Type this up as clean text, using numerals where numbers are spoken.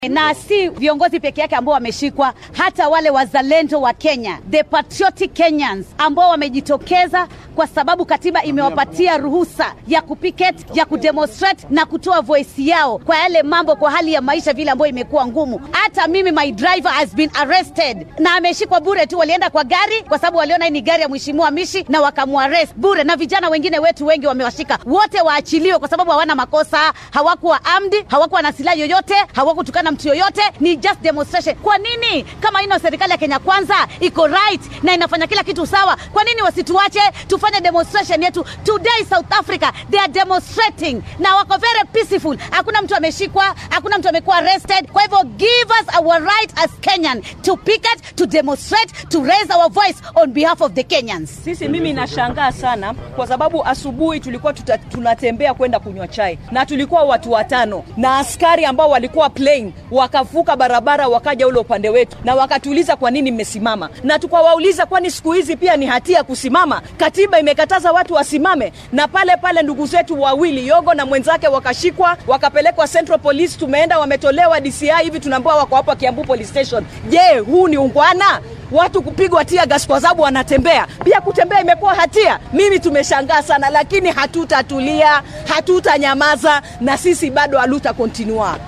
Na si viongozi peke yake ambao wameshikwa, hata wale wazalendo wa Kenya, the patriotic Kenyans ambao wamejitokeza kwa sababu katiba imewapatia ruhusa ya kupicket, ya kudemonstrate na kutoa voice yao kwa yale mambo, kwa hali ya maisha vile ambayo imekuwa ngumu. Hata mimi, my driver has been arrested na ameshikwa bure tu. Walienda kwa gari kwa sababu waliona ni gari ya mheshimiwa Mishi na wakamuarrest bure, na vijana wengine wetu wengi wamewashika. Wote waachiliwe kwa sababu hawana makosa, hawakuwa armed, hawakuwa na silaha yoyote, hawakutukana mtu yoyote, ni just demonstration. Kwa nini kama ino serikali ya Kenya Kwanza iko right na inafanya kila kitu sawa, kwa nini wasituache tufanye demonstration yetu? Today South Africa they are demonstrating na wako very peaceful. Hakuna mtu ameshikwa, hakuna mtu amekuwa arrested. Kwa hivyo give us our right as Kenyan to picket, to demonstrate, to raise our voice on behalf of the Kenyans. Mimi nashangaa sana kwa sababu asubuhi tulikuwa tunatembea kwenda kunywa chai na tulikuwa watu 5 na askari ambao walikuwa plain wakavuka barabara wakaja ule upande wetu na wakatuuliza kwa nini mmesimama, na tukawauliza kwani siku hizi pia ni hatia kusimama? Katiba imekataza watu wasimame. Na pale ndugu zetu wawili, Yogo na mwenzake, wakashikwa wakapelekwa Central Police. Tumeenda wametolewa DCI, hivi tunaambiwa wako hapa Kiambu Police Station. Je, huu ni ungwana? Watu kupigwa tear gas kwa sababu wanatembea. Pia kutembea imekuwa hatia. Mimi tumeshangaa sana, lakini hatutatulia, hatutanyamaza, na sisi bado haluta continue.